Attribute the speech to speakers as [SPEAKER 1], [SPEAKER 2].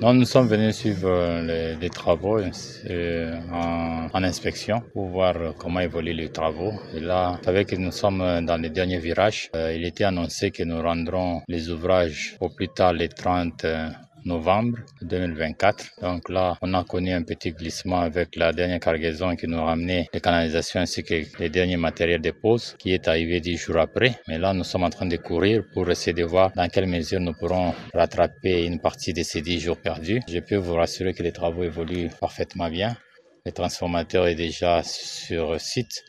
[SPEAKER 1] Donc, nous sommes venus suivre les travaux en inspection pour voir comment évoluent les travaux. Et là, vous savez que nous sommes dans les derniers virages. Il était annoncé que nous rendrons les ouvrages au plus tard les 30 novembre 2024. Donc là, on a connu un petit glissement avec la dernière cargaison qui nous ramenait les canalisations ainsi que les derniers matériels de pose qui est arrivé 10 jours après. Mais là, nous sommes en train de courir pour essayer de voir dans quelle mesure nous pourrons rattraper une partie de ces 10 jours perdus. Je peux vous rassurer que les travaux évoluent parfaitement bien. Le transformateur est déjà sur site.